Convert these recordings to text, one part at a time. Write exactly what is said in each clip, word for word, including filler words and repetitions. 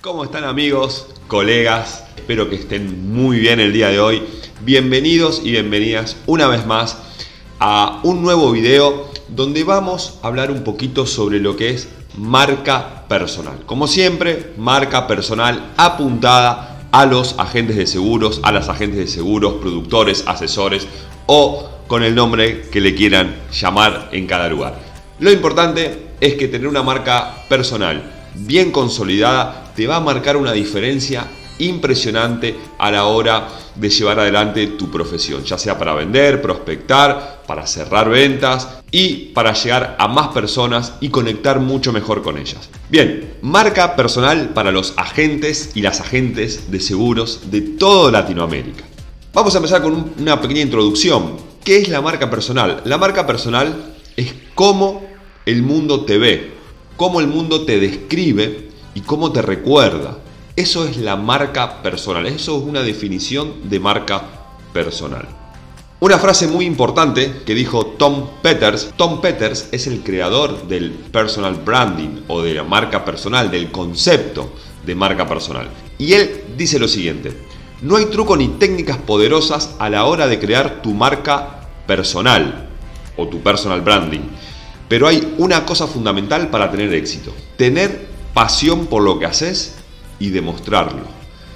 ¿Cómo están, amigos, colegas? Espero que estén muy bien el día de hoy. Bienvenidos y bienvenidas una vez más a un nuevo video donde vamos a hablar un poquito sobre lo que es marca personal. Como siempre, marca personal apuntada a los agentes de seguros, a las agentes de seguros, productores, asesores o con el nombre que le quieran llamar en cada lugar. Lo importante es que tener una marca personal bien consolidada te va a marcar una diferencia impresionante a la hora de llevar adelante tu profesión, ya sea para vender, prospectar, para cerrar ventas y para llegar a más personas y conectar mucho mejor con ellas. Bien, marca personal para los agentes y las agentes de seguros de toda Latinoamérica. Vamos a empezar con una pequeña introducción. ¿Qué es la marca personal? La marca personal es cómo el mundo te ve, cómo el mundo te describe y cómo te recuerda. Eso es la marca personal. Eso es una definición de marca personal. Una frase muy importante que dijo Tom Peters. Tom Peters es el creador del personal branding o de la marca personal, del concepto de marca personal. Y él dice lo siguiente: no hay truco ni técnicas poderosas a la hora de crear tu marca personal o tu personal branding. Pero hay una cosa fundamental para tener éxito: tener pasión por lo que haces y demostrarlo.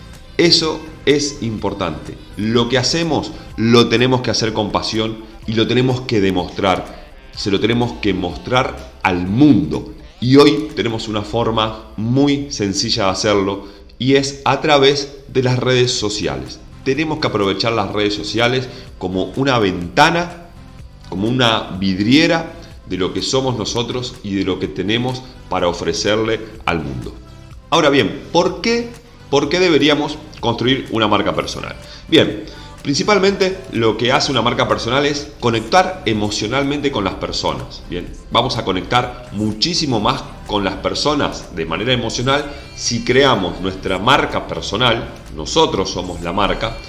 Eso es importante. Lo que hacemos lo tenemos que hacer con pasión y lo tenemos que demostrar. Se lo tenemos que mostrar al mundo. Y hoy tenemos una forma muy sencilla de hacerlo y es a través de las redes sociales. Tenemos que aprovechar las redes sociales como una ventana, como una vidriera de lo que somos nosotros y de lo que tenemos para ofrecerle al mundo. Ahora bien, ¿por qué, ¿por qué deberíamos construir una marca personal? Bien, principalmente lo que hace una marca personal es conectar emocionalmente con las personas. Bien, vamos a conectar muchísimo más con las personas de manera emocional si creamos nuestra marca personal. Nosotros somos la marca.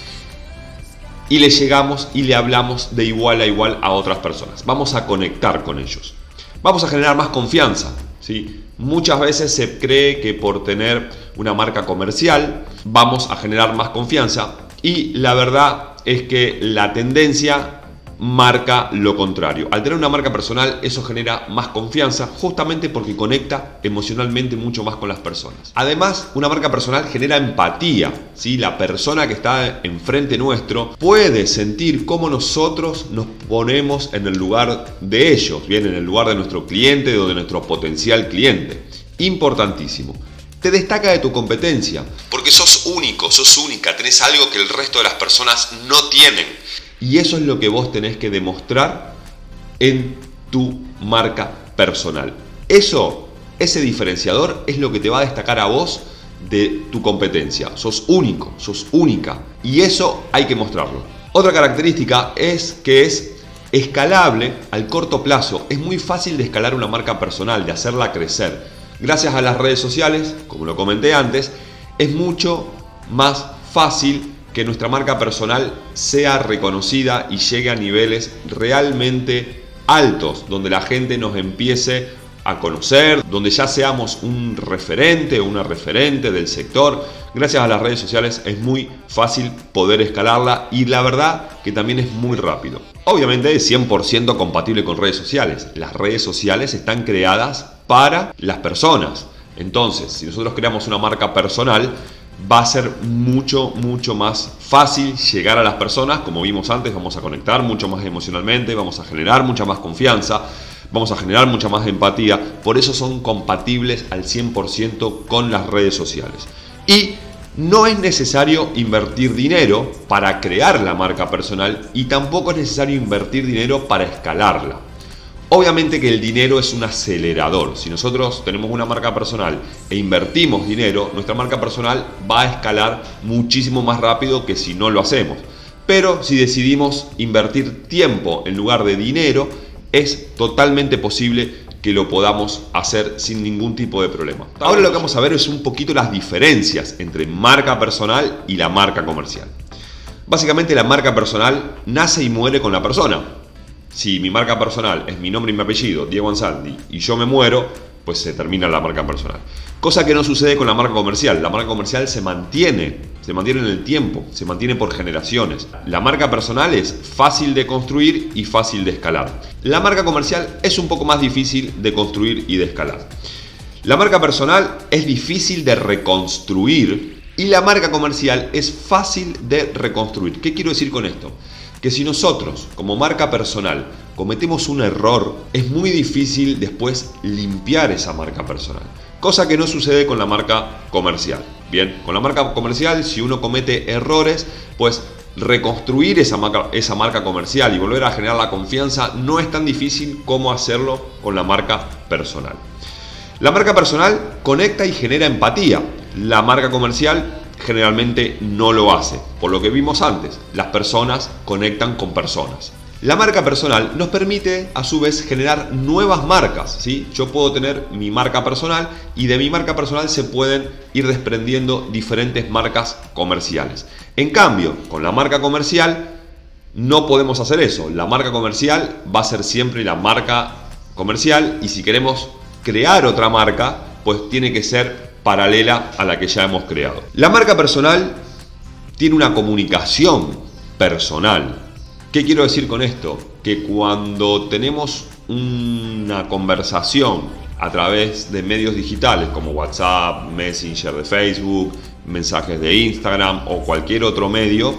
Y le llegamos y le hablamos de igual a igual a otras personas. Vamos a conectar con ellos. Vamos a generar más confianza, ¿sí? Muchas veces se cree que por tener una marca comercial vamos a generar más confianza. Y la verdad es que la tendencia marca lo contrario. Al tener una marca personal, eso genera más confianza, justamente porque conecta emocionalmente mucho más con las personas. Además, una marca personal genera empatía, ¿sí? La persona que está enfrente nuestro puede sentir cómo nosotros nos ponemos en el lugar de ellos, bien, en el lugar de nuestro cliente o de nuestro potencial cliente. Importantísimo. Te destaca de tu competencia, porque sos único, sos única, tenés algo que el resto de las personas no tienen. Y eso es lo que vos tenés que demostrar en tu marca personal. Eso, ese diferenciador es lo que te va a destacar a vos de tu competencia. Sos único, sos única. Y eso hay que mostrarlo. Otra característica es que es escalable al corto plazo. Es muy fácil de escalar una marca personal, de hacerla crecer. Gracias a las redes sociales, como lo comenté antes, es mucho más fácil que nuestra marca personal sea reconocida y llegue a niveles realmente altos, donde la gente nos empiece a conocer, donde ya seamos un referente o una referente del sector. Gracias a las redes sociales es muy fácil poder escalarla y la verdad que también es muy rápido. Obviamente es cien por ciento compatible con redes sociales. Las redes sociales están creadas para las personas. Entonces, si nosotros creamos una marca personal, va a ser mucho, mucho más fácil llegar a las personas. Como vimos antes, vamos a conectar mucho más emocionalmente, vamos a generar mucha más confianza, vamos a generar mucha más empatía. Por eso son compatibles al cien por ciento con las redes sociales. Y no es necesario invertir dinero para crear la marca personal y tampoco es necesario invertir dinero para escalarla. Obviamente que el dinero es un acelerador. Si nosotros tenemos una marca personal e invertimos dinero, nuestra marca personal va a escalar muchísimo más rápido que si no lo hacemos. Pero si decidimos invertir tiempo en lugar de dinero, es totalmente posible que lo podamos hacer sin ningún tipo de problema. Ahora lo que vamos a ver es un poquito las diferencias entre marca personal y la marca comercial. Básicamente la marca personal nace y muere con la persona. Si mi marca personal es mi nombre y mi apellido, Diego Ansaldi, y yo me muero, pues se termina la marca personal. Cosa que no sucede con la marca comercial. La marca comercial se mantiene, se mantiene en el tiempo, se mantiene por generaciones. La marca personal es fácil de construir y fácil de escalar. La marca comercial es un poco más difícil de construir y de escalar. La marca personal es difícil de reconstruir y la marca comercial es fácil de reconstruir. ¿Qué quiero decir con esto? Que si nosotros, como marca personal, cometemos un error, es muy difícil después limpiar esa marca personal. Cosa que no sucede con la marca comercial. Bien, con la marca comercial, si uno comete errores, pues reconstruir esa marca, esa marca comercial y volver a generar la confianza no es tan difícil como hacerlo con la marca personal. La marca personal conecta y genera empatía. La marca comercial generalmente no lo hace. Por lo que vimos antes, las personas conectan con personas. La marca personal nos permite a su vez generar nuevas marcas, ¿sí? Yo puedo tener mi marca personal y de mi marca personal se pueden ir desprendiendo diferentes marcas comerciales. En cambio, con la marca comercial no podemos hacer eso. La marca comercial va a ser siempre la marca comercial y si queremos crear otra marca, pues tiene que ser paralela a la que ya hemos creado. La marca personal tiene una comunicación personal. ¿Qué quiero decir con esto? Que cuando tenemos una conversación a través de medios digitales como WhatsApp, Messenger de Facebook, mensajes de Instagram o cualquier otro medio,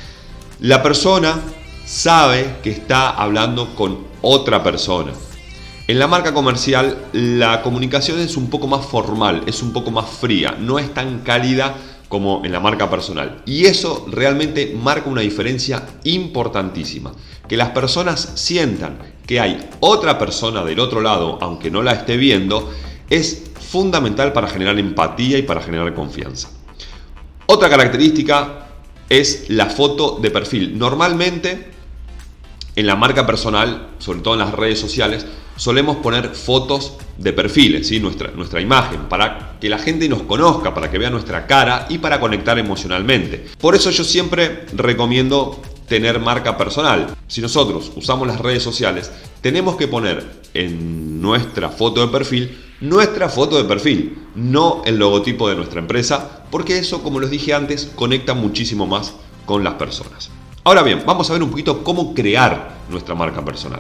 la persona sabe que está hablando con otra persona. En la marca comercial la comunicación es un poco más formal, es un poco más fría, no es tan cálida como en la marca personal. Y eso realmente marca una diferencia importantísima. Que las personas sientan que hay otra persona del otro lado, aunque no la esté viendo, es fundamental para generar empatía y para generar confianza. Otra característica es la foto de perfil. Normalmente en la marca personal, sobre todo en las redes sociales, solemos poner fotos de perfiles, ¿sí? nuestra, nuestra imagen, para que la gente nos conozca, para que vea nuestra cara y para conectar emocionalmente. Por eso yo siempre recomiendo tener marca personal. Si nosotros usamos las redes sociales, tenemos que poner en nuestra foto de perfil nuestra foto de perfil, no el logotipo de nuestra empresa, porque eso, como les dije antes, conecta muchísimo más con las personas. Ahora bien, vamos a ver un poquito cómo crear nuestra marca personal.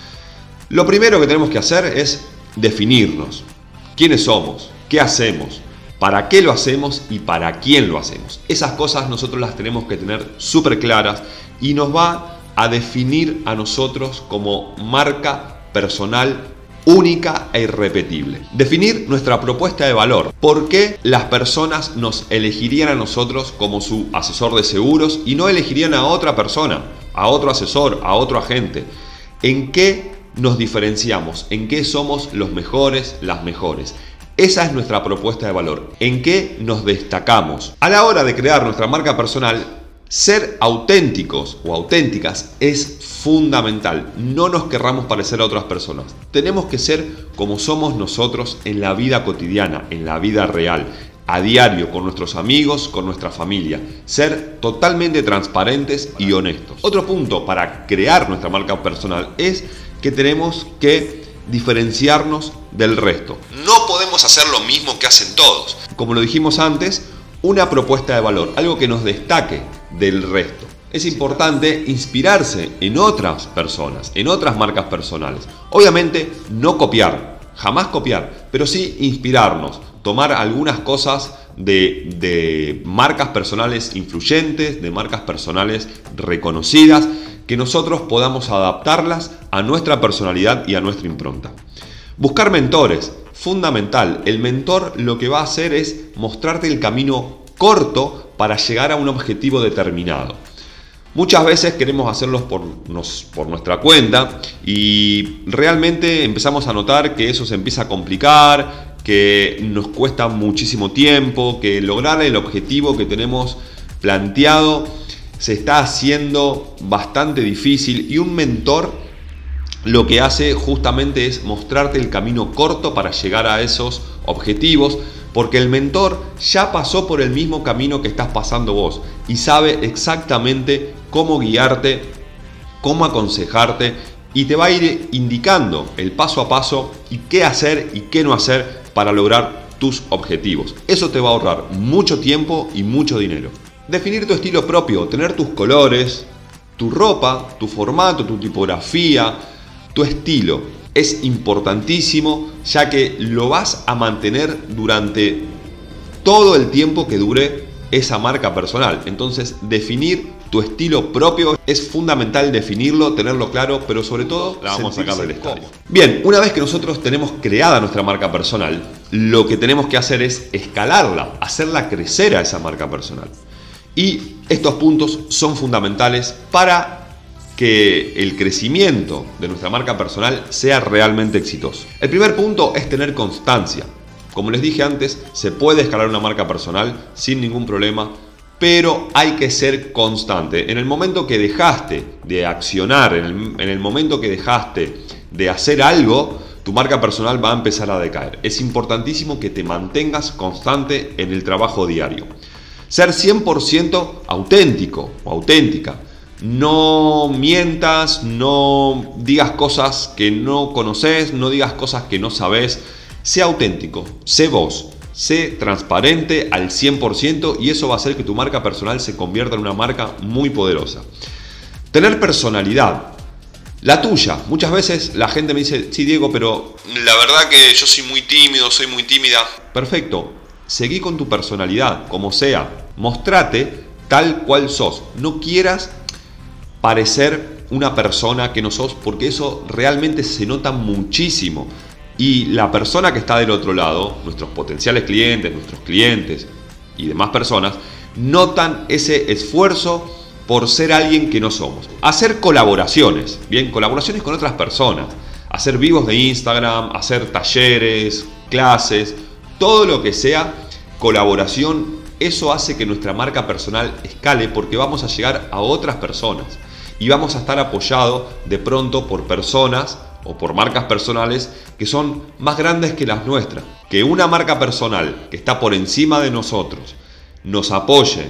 Lo primero que tenemos que hacer es definirnos. ¿Quiénes somos? ¿Qué hacemos? ¿Para qué lo hacemos? ¿Y para quién lo hacemos? Esas cosas nosotros las tenemos que tener súper claras y nos va a definir a nosotros como marca personal única e irrepetible. Definir nuestra propuesta de valor. ¿Por qué las personas nos elegirían a nosotros como su asesor de seguros y no elegirían a otra persona, a otro asesor, a otro agente? ¿En qué nos diferenciamos? ¿En qué somos los mejores, las mejores? Esa es nuestra propuesta de valor. ¿En qué nos destacamos? A la hora de crear nuestra marca personal, ser auténticos o auténticas es fundamental. No nos querramos parecer a otras personas. Tenemos que ser como somos nosotros en la vida cotidiana, en la vida real, a diario, con nuestros amigos, con nuestra familia. Ser totalmente transparentes y honestos. Otro punto para crear nuestra marca personal es que tenemos que diferenciarnos del resto. No podemos hacer lo mismo que hacen todos. Como lo dijimos antes, una propuesta de valor, algo que nos destaque del resto. Es importante inspirarse en otras personas, en otras marcas personales. Obviamente no copiar, jamás copiar, pero sí inspirarnos, tomar algunas cosas de, de marcas personales influyentes, de marcas personales reconocidas, que nosotros podamos adaptarlas a nuestra personalidad y a nuestra impronta. Buscar mentores, fundamental. El mentor lo que va a hacer es mostrarte el camino corto para llegar a un objetivo determinado. Muchas veces queremos hacerlos por, nos, por nuestra cuenta y realmente empezamos a notar que eso se empieza a complicar, que nos cuesta muchísimo tiempo, que lograr el objetivo que tenemos planteado se está haciendo bastante difícil y un mentor lo que hace justamente es mostrarte el camino corto para llegar a esos objetivos, porque el mentor ya pasó por el mismo camino que estás pasando vos y sabe exactamente cómo guiarte, cómo aconsejarte y te va a ir indicando el paso a paso y qué hacer y qué no hacer para lograr tus objetivos. Eso te va a ahorrar mucho tiempo y mucho dinero. Definir tu estilo propio, tener tus colores, tu ropa, tu formato, tu tipografía, tu estilo es importantísimo, ya que lo vas a mantener durante todo el tiempo que dure esa marca personal. Entonces, definir tu estilo propio es fundamental, definirlo, tenerlo claro, pero sobre todo la vamos a sacar del estadio. Bien, una vez que nosotros tenemos creada nuestra marca personal, lo que tenemos que hacer es escalarla, hacerla crecer a esa marca personal. Y estos puntos son fundamentales para que el crecimiento de nuestra marca personal sea realmente exitoso. El primer punto es tener constancia. Como les dije antes, se puede escalar una marca personal sin ningún problema, pero hay que ser constante. En el momento que dejaste de accionar, en el, en el momento que dejaste de hacer algo, tu marca personal va a empezar a decaer. Es importantísimo que te mantengas constante en el trabajo diario. Ser cien por ciento auténtico o auténtica. No mientas, no digas cosas que no conoces, no digas cosas que no sabes. Sé auténtico, sé vos, sé transparente al cien por ciento y eso va a hacer que tu marca personal se convierta en una marca muy poderosa. Tener personalidad, la tuya. Muchas veces la gente me dice, sí Diego, pero la verdad que yo soy muy tímido, soy muy tímida. Perfecto, seguí con tu personalidad, como sea. Mostrate tal cual sos. No quieras parecer una persona que no sos, porque eso realmente se nota muchísimo. Y la persona que está del otro lado, nuestros potenciales clientes, nuestros clientes y demás personas, notan ese esfuerzo por ser alguien que no somos. Hacer colaboraciones, bien, colaboraciones con otras personas. Hacer vivos de Instagram, hacer talleres, clases, todo lo que sea colaboración, eso hace que nuestra marca personal escale porque vamos a llegar a otras personas. Y vamos a estar apoyados de pronto por personas o por marcas personales que son más grandes que las nuestras. Que una marca personal que está por encima de nosotros nos apoye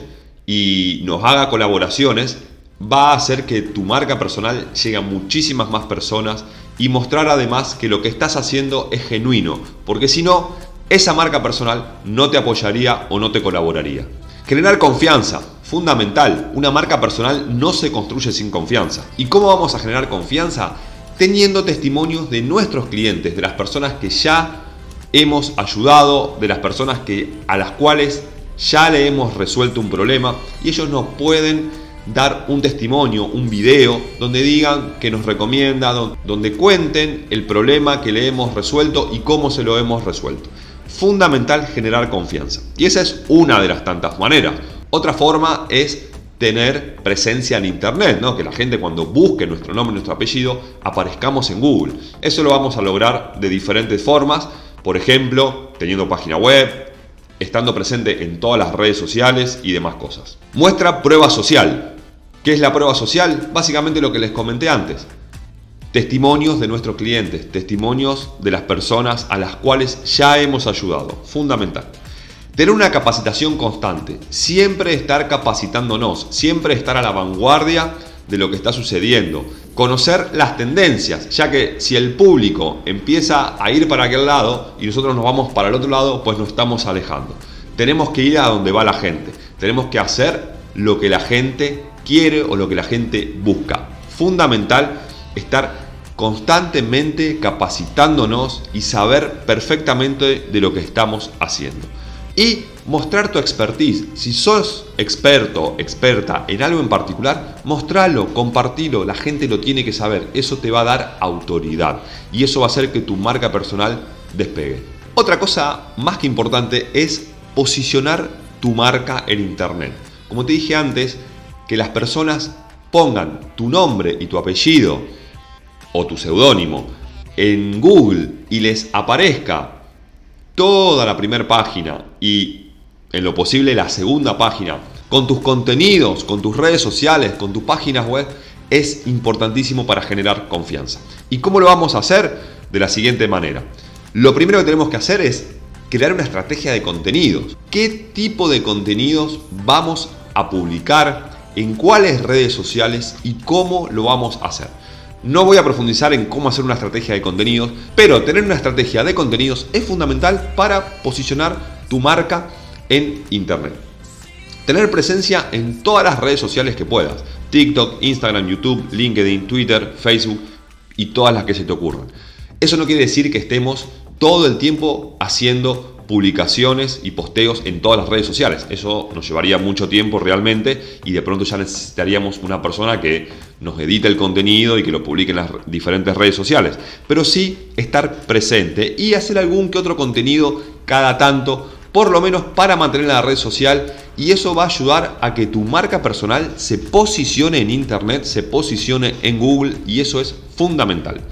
y nos haga colaboraciones va a hacer que tu marca personal llegue a muchísimas más personas y mostrar además que lo que estás haciendo es genuino, porque si no, esa marca personal no te apoyaría o no te colaboraría. Generar confianza, fundamental. Una marca personal no se construye sin confianza. ¿Y cómo vamos a generar confianza? Teniendo testimonios de nuestros clientes, de las personas que ya hemos ayudado, de las personas que, a las cuales ya le hemos resuelto un problema y ellos nos pueden dar un testimonio, un video donde digan que nos recomienda, donde cuenten el problema que le hemos resuelto y cómo se lo hemos resuelto. Fundamental generar confianza. Y esa es una de las tantas maneras. Otra forma es tener presencia en internet, ¿no? Que la gente cuando busque nuestro nombre, nuestro apellido, aparezcamos en Google. Eso lo vamos a lograr de diferentes formas. Por ejemplo, teniendo página web, estando presente en todas las redes sociales y demás cosas. Muestra prueba social. ¿Qué es la prueba social? Básicamente lo que les comenté antes. Testimonios de nuestros clientes, testimonios de las personas a las cuales ya hemos ayudado. Fundamental. Tener una capacitación constante, siempre estar capacitándonos, siempre estar a la vanguardia de lo que está sucediendo. Conocer las tendencias, ya que si el público empieza a ir para aquel lado y nosotros nos vamos para el otro lado, pues nos estamos alejando. Tenemos que ir a donde va la gente, tenemos que hacer lo que la gente quiere o lo que la gente busca. Fundamental estar constantemente capacitándonos y saber perfectamente de lo que estamos haciendo. Y mostrar tu expertise. Si sos experto, experta en algo en particular, mostralo, compartilo, la gente lo tiene que saber. Eso te va a dar autoridad y eso va a hacer que tu marca personal despegue. Otra cosa más que importante es posicionar tu marca en internet. Como te dije antes, que las personas pongan tu nombre y tu apellido o tu seudónimo en Google y les aparezca toda la primera página y en lo posible la segunda página con tus contenidos, con tus redes sociales, con tus páginas web, es importantísimo para generar confianza. ¿Y cómo lo vamos a hacer? De la siguiente manera. Lo primero que tenemos que hacer es crear una estrategia de contenidos. ¿Qué tipo de contenidos vamos a publicar? ¿En cuáles redes sociales? ¿Y cómo lo vamos a hacer? No voy a profundizar en cómo hacer una estrategia de contenidos, pero tener una estrategia de contenidos es fundamental para posicionar tu marca en Internet. Tener presencia en todas las redes sociales que puedas. TikTok, Instagram, YouTube, LinkedIn, Twitter, Facebook y todas las que se te ocurran. Eso no quiere decir que estemos todo el tiempo haciendo publicaciones y posteos en todas las redes sociales. Eso nos llevaría mucho tiempo realmente y de pronto ya necesitaríamos una persona que nos edite el contenido y que lo publique en las diferentes redes sociales. Pero sí estar presente y hacer algún que otro contenido cada tanto, por lo menos para mantener la red social, y eso va a ayudar a que tu marca personal se posicione en Internet, se posicione en Google, y eso es fundamental.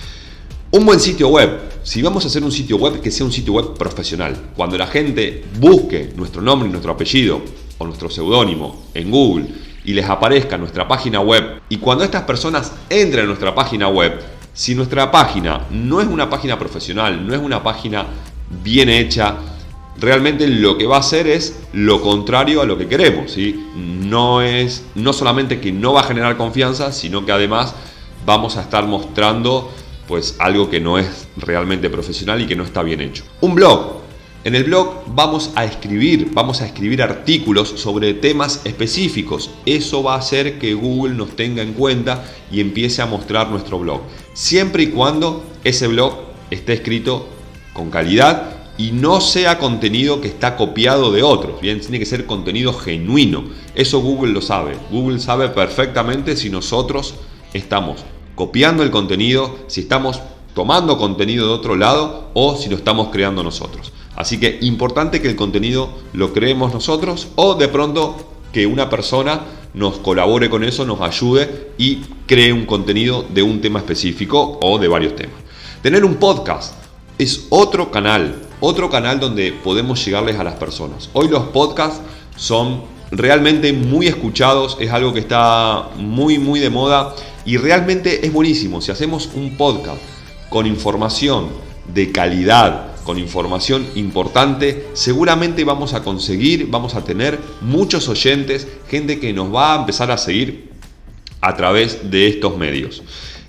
Un buen sitio web. Si vamos a hacer un sitio web, que sea un sitio web profesional. Cuando la gente busque nuestro nombre y nuestro apellido o nuestro seudónimo en Google y les aparezca nuestra página web, y cuando estas personas entren a nuestra página web, si nuestra página no es una página profesional, no es una página bien hecha, realmente lo que va a hacer es lo contrario a lo que queremos, ¿sí? No es, no solamente que no va a generar confianza, sino que además vamos a estar mostrando pues algo que no es realmente profesional y que no está bien hecho. Un blog. En el blog vamos a escribir, vamos a escribir artículos sobre temas específicos. Eso va a hacer que Google nos tenga en cuenta y empiece a mostrar nuestro blog. Siempre y cuando ese blog esté escrito con calidad y no sea contenido que está copiado de otros. Bien, tiene que ser contenido genuino. Eso Google lo sabe. Google sabe perfectamente si nosotros estamos copiando el contenido, si estamos tomando contenido de otro lado o si lo estamos creando nosotros. Así que importante que el contenido lo creemos nosotros o de pronto que una persona nos colabore con eso, nos ayude y cree un contenido de un tema específico o de varios temas. Tener un podcast es otro canal, otro canal donde podemos llegarles a las personas. Hoy los podcasts son realmente muy escuchados, es algo que está muy muy de moda y realmente es buenísimo. Si hacemos un podcast con información de calidad, con información importante, seguramente vamos a conseguir, vamos a tener muchos oyentes, gente que nos va a empezar a seguir a través de estos medios.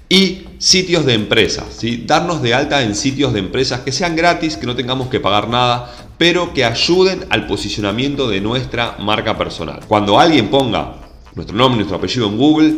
Y sitios de empresas, ¿sí? Darnos de alta en sitios de empresas que sean gratis, que no tengamos que pagar nada, pero que ayuden al posicionamiento de nuestra marca personal. Cuando alguien ponga nuestro nombre y nuestro apellido en Google,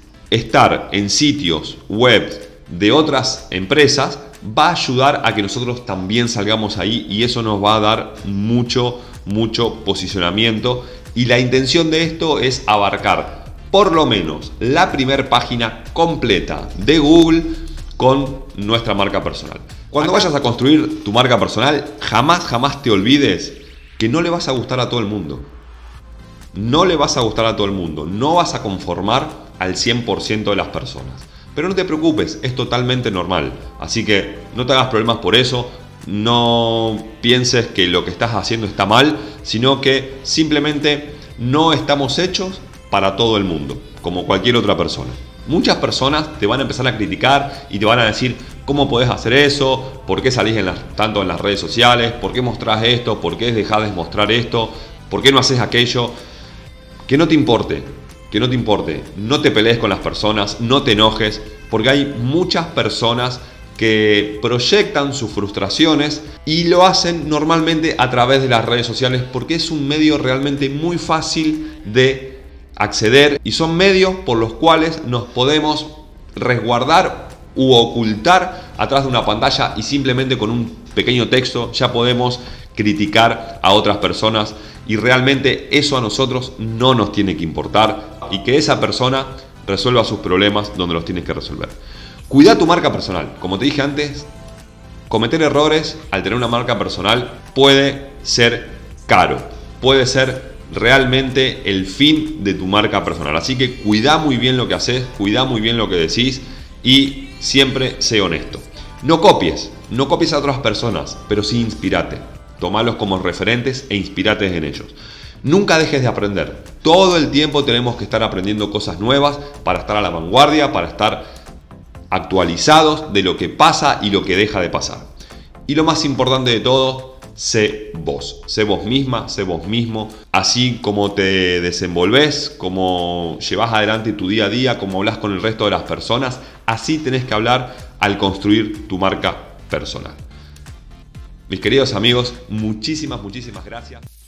estar en sitios web de otras empresas va a ayudar a que nosotros también salgamos ahí y eso nos va a dar mucho, mucho posicionamiento. Y la intención de esto es abarcar por lo menos la primera página completa de Google con nuestra marca personal. Cuando vayas a construir tu marca personal, jamás, jamás te olvides que no le vas a gustar a todo el mundo. No le vas a gustar a todo el mundo. No vas a conformar al cien por ciento de las personas. Pero no te preocupes, es totalmente normal. Así que no te hagas problemas por eso. No pienses que lo que estás haciendo está mal, sino que simplemente no estamos hechos para todo el mundo, como cualquier otra persona. Muchas personas te van a empezar a criticar y te van a decir cómo podés hacer eso, por qué salís en las, tanto en las redes sociales, por qué mostrás esto, por qué dejás de mostrar esto, por qué no haces aquello. Que no te importe, que no te importe, no te pelees con las personas, no te enojes, porque hay muchas personas que proyectan sus frustraciones y lo hacen normalmente a través de las redes sociales porque es un medio realmente muy fácil de acceder y son medios por los cuales nos podemos resguardar u ocultar atrás de una pantalla y simplemente con un pequeño texto ya podemos criticar a otras personas y realmente eso a nosotros no nos tiene que importar y que esa persona resuelva sus problemas donde los tienes que resolver. Cuida tu marca personal. Como te dije antes, cometer errores al tener una marca personal puede ser caro, puede ser realmente el fin de tu marca personal. Así que cuida muy bien lo que haces, cuida muy bien lo que decís y siempre sé honesto. No copies, no copies a otras personas, pero sí inspirate. Tomalos como referentes e inspirate en ellos. Nunca dejes de aprender. Todo el tiempo tenemos que estar aprendiendo cosas nuevas para estar a la vanguardia, para estar actualizados de lo que pasa y lo que deja de pasar. Y lo más importante de todo, sé vos. Sé vos misma, sé vos mismo. Así como te desenvolves, como llevas adelante tu día a día, como hablas con el resto de las personas, así tenés que hablar al construir tu marca personal. Mis queridos amigos, muchísimas, muchísimas gracias.